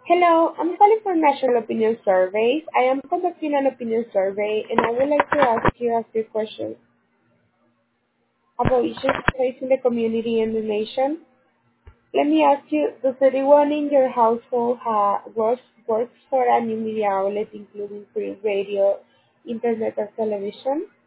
Hello, I'm calling for National Opinion Surveys. I am conducting an opinion survey and I would like to ask you a few questions about issues facing the community and the nation. Let me ask you, does anyone in your household works for a new media outlet including print, radio, internet, or television?